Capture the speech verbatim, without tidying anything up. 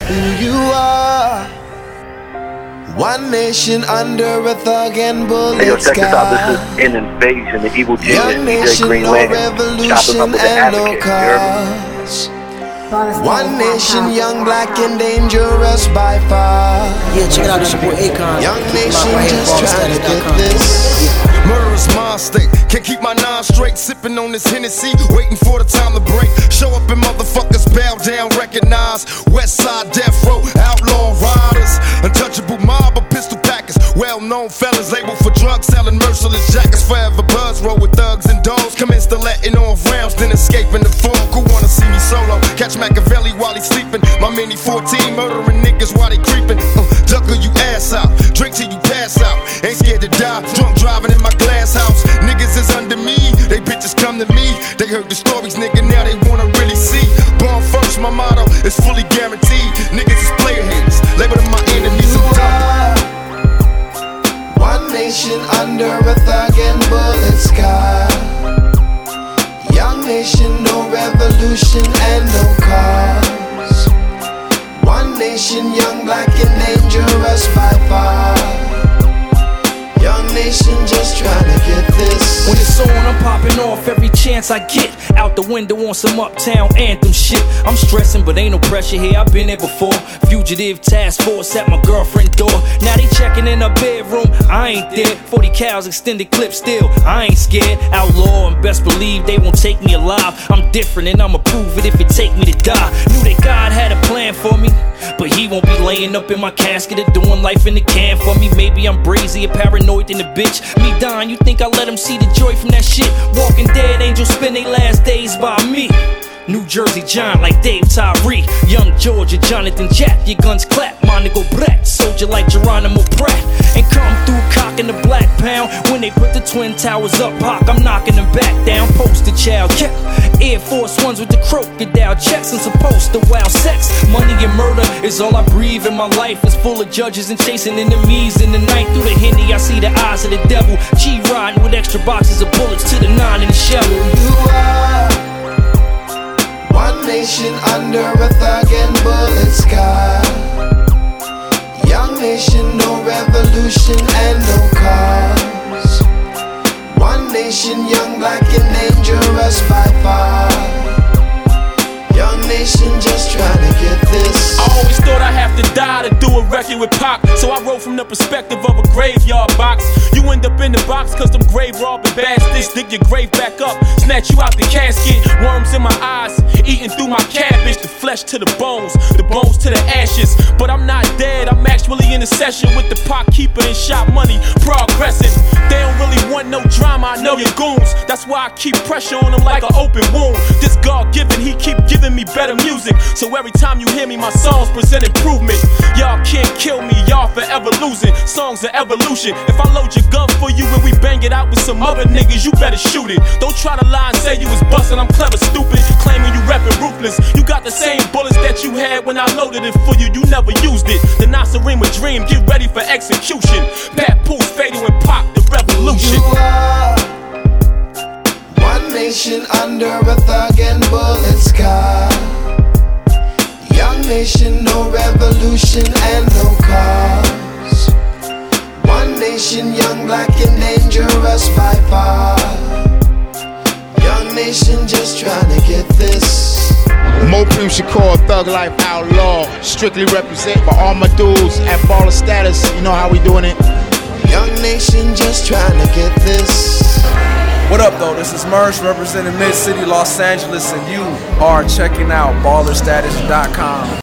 who you are. One nation under a thug and bullet Hey, yo, check this out. sky. This is In Invasion, the Evil Genius, Young D J nation, Green no Lantern. Chopping up revolution with the and no Advocate, you heard me? cause. One nation, young, black, and dangerous by far. Yeah, check it out, it's your boy Akon. Young Keep nation, my just trying to get this. Murderous mind state, can't keep my nine straight. Sipping on this Hennessy, waiting for the time to break. Show up and motherfuckers bow down, recognize. West side death row, outlaw riders. Untouchable mob of pistol packers. Well-known fellas labeled for drugs, selling merciless jackets. Forever buzz, roll with thugs and dogs. Commence to letting off rounds, then escaping the fog. Who wanna see me solo? Catch Machiavelli while he's sleeping. My mini fourteen murdering niggas while they creeping. Uh, ducker you ass out, drink till you pass out. Ain't scared to die, drunk driving in my glass house. Niggas is under me, they bitches come to me. They heard the stories, nigga, now they wanna really see. Born first, my motto is fully guaranteed. Niggas is player haters, label them my enemies. You are one nation under a thug and bullet sky. Young nation, no revolution and no cause. One nation, young, black, and dangerous by far. Young nation, just trying to get this. When it's on, I'm popping off every chance I get. Out the window on some uptown anthem shit. I'm stressing, but ain't no pressure here, I've been there before. Fugitive task force at my girlfriend's door. Now they checking in her bedroom, I ain't there. Forty cows, extended clip still, I ain't scared. Outlaw and best believe they won't take me alive. I'm different and I'ma prove it if it take me to die. Knew that God had a plan for me, but he won't be laying up in my casket or doing life in the can for me. Maybe I'm brazy or paranoid than a bitch. Me dying, you think I let him see the joy from that shit? Walking dead angels spend their last days by me. New Jersey John like Dave Tyree. Young Georgia Jonathan Jack. Your guns clap, my nigga Brett. Soldier like Geronimo Pratt. And come through cocking the black pound. When they put the twin towers up, Pac, I'm knocking them back down. Poster child, yeah. Air Force Ones with the crocodile checks and supposed to wild sex. Money and murder is all I breathe, and my life is full of judges and chasing enemies. In the night through the Henny, I see the eyes of the devil. G riding with extra boxes of bullets to the nine in the shell. You are one nation under a thug and bullet sky. Young nation, no revolution and no cause. One nation, young, black, and dangerous by far. Young nation, just trying to get this. I always thought I have to die to do a record with Pac, so I wrote from the perspective of a graveyard box. You end up in the box cause them grave robbing bastards dig your grave back up, snatch you out the casket. Worms in my eyes, eating through my cabbage. The flesh to the bones, the bones to the ashes. But I'm not dead, I'm actually in a session with the Pac keeper and shot money progressing. They don't really want no drama, I know your goons. That's why I keep pressure on them like an open wound. This God given, he keep giving me better music. So every time you hear me, my songs present improvement. Y'all can't kill me, y'all forever losing. Songs are evolution. If I load your gun for you and we bang it out with some other niggas, you better shoot it. Don't try to lie and say you was bustin', I'm clever, stupid. Claiming you rapping ruthless. You got the same bullets that you had when I loaded it for you, you never used it. The Nasarima dream, get ready for execution. Papoose, Fatal, and Pac, the revolution. You are one nation under a thug and bullet sky. Young nation, no revolution and no cause. One nation, young, black, and dangerous by far. Young nation, just trying to get this. Mo Prim Shakur, Thug Life Outlaw. Strictly represent for all my dudes at Baller Status. You know how we doing it. Young nation, just trying to get this. What up though, this is Mersh representing Mid-City, Los Angeles, and you are checking out baller status dot com.